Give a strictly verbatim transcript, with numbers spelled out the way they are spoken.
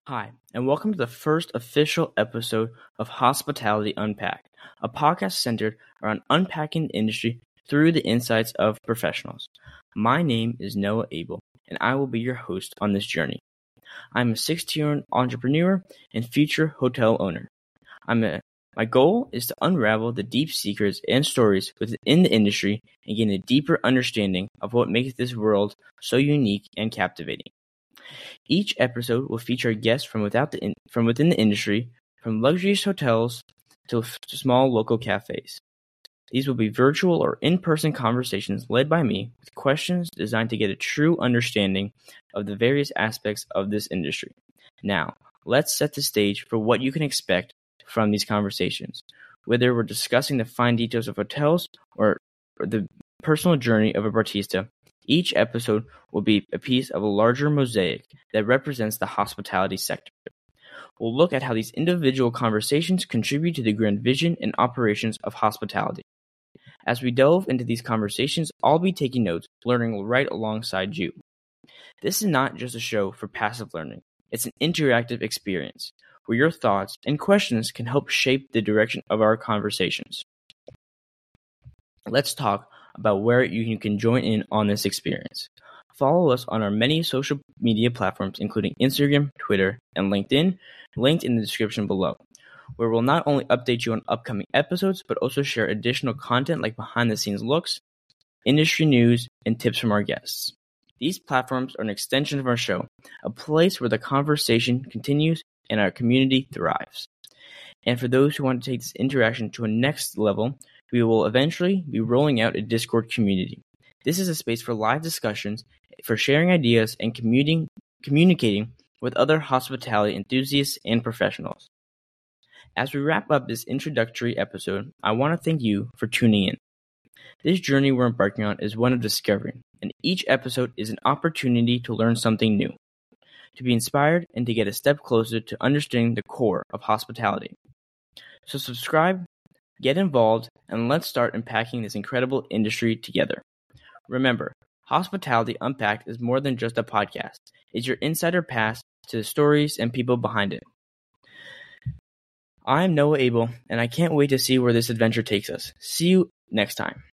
Hi, and welcome to the first official episode of Hospitality Unpacked, a podcast centered around unpacking the industry through the insights of professionals. My name is Noah Abel, and I will be your host on this journey. I'm a sixteen-year entrepreneur and future hotel owner. I'm a, my goal is to unravel the deep secrets and stories within the industry and gain a deeper understanding of what makes this world so unique and captivating. Each episode will feature guests from without the in, from within the industry, from luxurious hotels to, f- to small local cafes. These will be virtual or in-person conversations led by me with questions designed to get a true understanding of the various aspects of this industry. Now, let's set the stage for what you can expect from these conversations, whether we're discussing the fine details of hotels or, or the personal journey of a barista. Each episode will be a piece of a larger mosaic that represents the hospitality sector. We'll look at how these individual conversations contribute to the grand vision and operations of hospitality. As we delve into these conversations, I'll be taking notes, learning right alongside you. This is not just a show for passive learning. It's an interactive experience where your thoughts and questions can help shape the direction of our conversations. Let's talk about where you can join in on this experience. Follow us on our many social media platforms, including Instagram, Twitter, and LinkedIn, linked in the description below, where we'll not only update you on upcoming episodes, but also share additional content like behind-the-scenes looks, industry news, and tips from our guests. These platforms are an extension of our show, a place where the conversation continues and our community thrives. And for those who want to take this interaction to a next level, we will eventually be rolling out a Discord community. This is a space for live discussions, for sharing ideas, and commuting, communicating with other hospitality enthusiasts and professionals. As we wrap up this introductory episode, I want to thank you for tuning in. This journey we're embarking on is one of discovery, and each episode is an opportunity to learn something new, to be inspired, and to get a step closer to understanding the core of hospitality. So subscribe, get involved, and let's start unpacking this incredible industry together. Remember, Hospitality Unpacked is more than just a podcast. It's your insider pass to the stories and people behind it. I'm Noah Abel, and I can't wait to see where this adventure takes us. See you next time.